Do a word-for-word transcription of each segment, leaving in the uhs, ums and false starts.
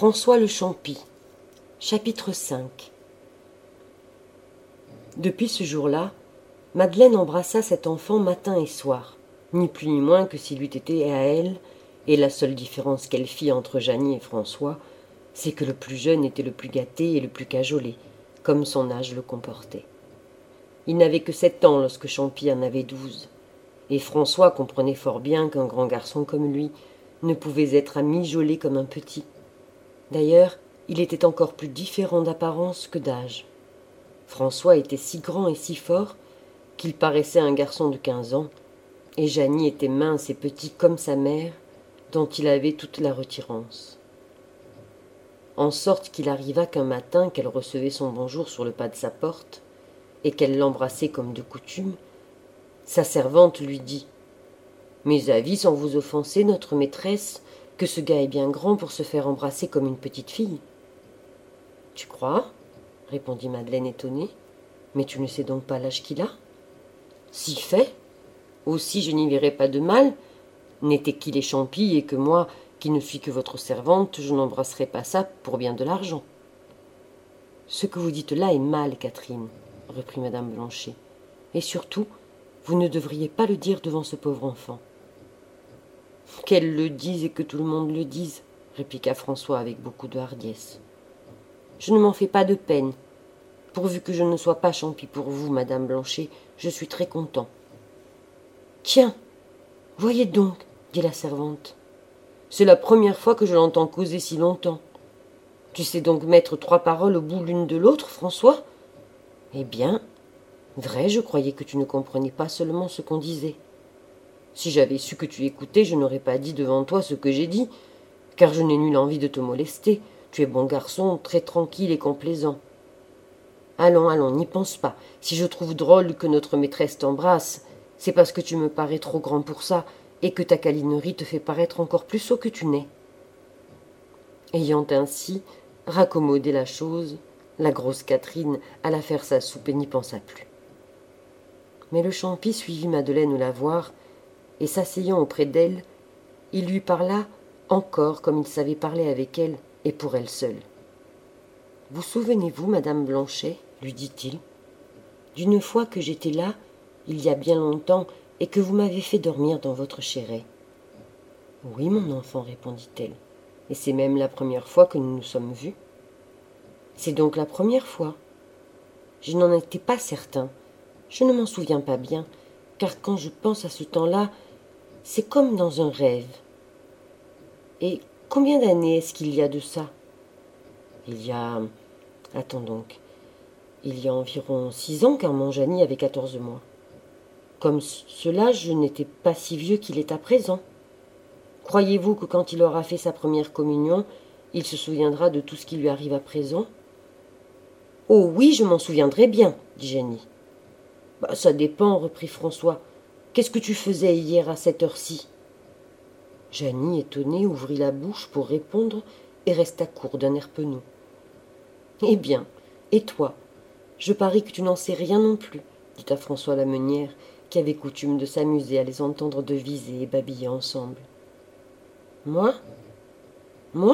François le Champy, chapitre cinq. Depuis ce jour-là, Madeleine embrassa cet enfant matin et soir, ni plus ni moins que s'il eût été à elle, et la seule différence qu'elle fit entre Jeannie et François, c'est que le plus jeune était le plus gâté et le plus cajolé, comme son âge le comportait. Il n'avait que sept ans lorsque Champy en avait douze, et François comprenait fort bien qu'un grand garçon comme lui ne pouvait être amijolé comme un petit. D'ailleurs, il était encore plus différent d'apparence que d'âge. François était si grand et si fort qu'il paraissait un garçon de quinze ans, et Jeannie était mince et petit comme sa mère, dont il avait toute la retirance. En sorte qu'il arriva qu'un matin qu'elle recevait son bonjour sur le pas de sa porte, et qu'elle l'embrassait comme de coutume, sa servante lui dit « Mes avis, sans vous offenser, notre maîtresse, que ce gars est bien grand pour se faire embrasser comme une petite fille. »« Tu crois ?» répondit Madeleine étonnée. « Mais tu ne sais donc pas l'âge qu'il a ?»« Si fait. Aussi je n'y verrais pas de mal. N'était qu'il est Champy et que moi, qui ne suis que votre servante, je n'embrasserais pas ça pour bien de l'argent. »« Ce que vous dites là est mal, Catherine, » reprit madame Blanchet. « Et surtout, vous ne devriez pas le dire devant ce pauvre enfant. » « Qu'elle le dise et que tout le monde le dise, » répliqua François avec beaucoup de hardiesse. « Je ne m'en fais pas de peine. Pourvu que je ne sois pas Champy pour vous, madame Blanchet, je suis très content. »« Tiens, voyez donc, » dit la servante. « C'est la première fois que je l'entends causer si longtemps. Tu sais donc mettre trois paroles au bout l'une de l'autre, François ? Eh bien, vrai, je croyais que tu ne comprenais pas seulement ce qu'on disait. Si j'avais su que tu écoutais, je n'aurais pas dit devant toi ce que j'ai dit, car je n'ai nulle envie de te molester. Tu es bon garçon, très tranquille et complaisant. Allons, allons, n'y pense pas. Si je trouve drôle que notre maîtresse t'embrasse, c'est parce que tu me parais trop grand pour ça, et que ta câlinerie te fait paraître encore plus sot que tu n'es. » Ayant ainsi raccommodé la chose, la grosse Catherine alla faire sa soupe et n'y pensa plus. Mais le Champy suivit Madeleine la voir, et s'asseyant auprès d'elle, il lui parla encore comme il savait parler avec elle et pour elle seule. « Vous souvenez-vous, madame Blanchet, lui dit-il, d'une fois que j'étais là, il y a bien longtemps, et que vous m'avez fait dormir dans votre chéret. »« Oui, mon enfant, répondit-elle, et c'est même la première fois que nous nous sommes vus. »« C'est donc la première fois. Je n'en étais pas certain. Je ne m'en souviens pas bien, car quand je pense à ce temps-là, c'est comme dans un rêve. Et combien d'années est-ce qu'il y a de ça ? Il y a... Attends donc. Il y a environ six ans, car mon Jeannie avait quatorze mois. Comme cela, je n'étais pas si vieux qu'il est à présent. Croyez-vous que quand il aura fait sa première communion, il se souviendra de tout ce qui lui arrive à présent ? Oh oui, je m'en souviendrai bien, dit Jeannie. Bah, ça dépend, reprit François. Qu'est-ce que tu faisais hier à cette heure-ci ? Jeannie, étonnée, ouvrit la bouche pour répondre et resta court d'un air penaud. Eh bien, et toi ? Je parie que tu n'en sais rien non plus, dit à François la meunière, qui avait coutume de s'amuser à les entendre deviser et babiller ensemble. Moi ? Moi ?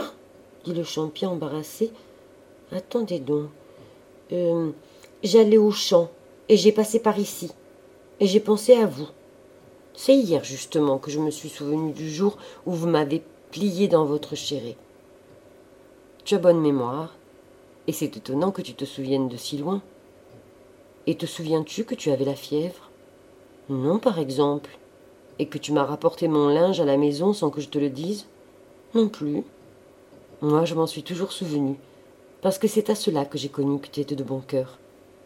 dit le Champy embarrassé. Attendez donc. Euh, j'allais au champ et j'ai passé par ici et j'ai pensé à vous. C'est hier, justement, que je me suis souvenu du jour où vous m'avez plié dans votre chéret. Tu as bonne mémoire, et c'est étonnant que tu te souviennes de si loin. Et te souviens-tu que tu avais la fièvre ? Non, par exemple. Et que tu m'as rapporté mon linge à la maison sans que je te le dise ? Non plus. Moi, je m'en suis toujours souvenu, parce que c'est à cela que j'ai connu que tu étais de bon cœur.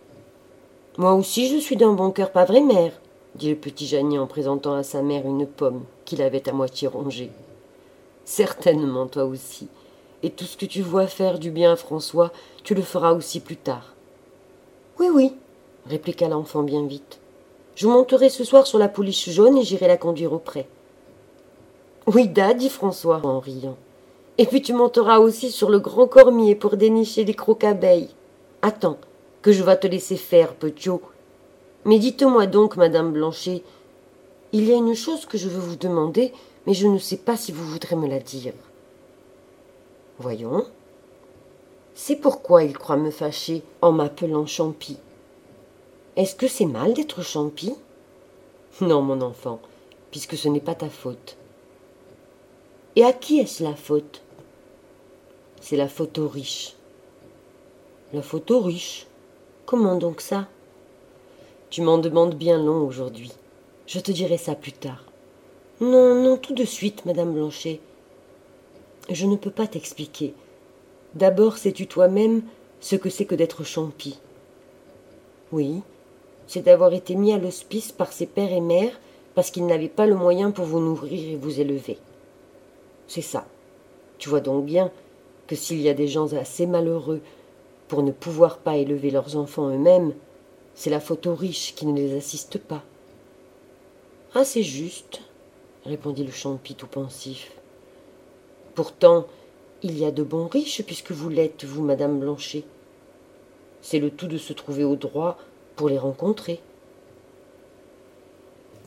Moi aussi, je suis d'un bon cœur, pas vrai, mère ? dit le petit Jeannie en présentant à sa mère une pomme qu'il avait à moitié rongée. « Certainement, toi aussi. Et tout ce que tu vois faire du bien à François, tu le feras aussi plus tard. »« Oui, oui, » répliqua l'enfant bien vite. « Je monterai ce soir sur la pouliche jaune et j'irai la conduire au pré. »« Oui, da, » dit François en riant. « Et puis tu monteras aussi sur le grand cormier pour dénicher des crocs-abeilles. Attends, que je vas te laisser faire, petiot. Mais dites-moi donc, madame Blanchet, il y a une chose que je veux vous demander, mais je ne sais pas si vous voudrez me la dire. » « Voyons. C'est pourquoi il croit me fâcher en m'appelant Champi. Est-ce que c'est mal d'être Champi? Non, mon enfant, puisque ce n'est pas ta faute. Et à qui est-ce la faute? C'est la faute aux riches. La faute aux riches? Comment donc ça? Tu m'en demandes bien long aujourd'hui. Je te dirai ça plus tard. Non, non, tout de suite, Madame Blanchet. Je ne peux pas t'expliquer. D'abord, sais-tu toi-même ce que c'est que d'être Champi? Oui, c'est d'avoir été mis à l'hospice par ses pères et mères parce qu'ils n'avaient pas le moyen pour vous nourrir et vous élever. C'est ça. Tu vois donc bien que s'il y a des gens assez malheureux pour ne pouvoir pas élever leurs enfants eux-mêmes, c'est la faute aux riches qui ne les assistent pas. Ah, c'est juste, répondit le Champi tout pensif. Pourtant, il y a de bons riches puisque vous l'êtes, vous, Madame Blanchet. C'est le tout de se trouver au droit pour les rencontrer.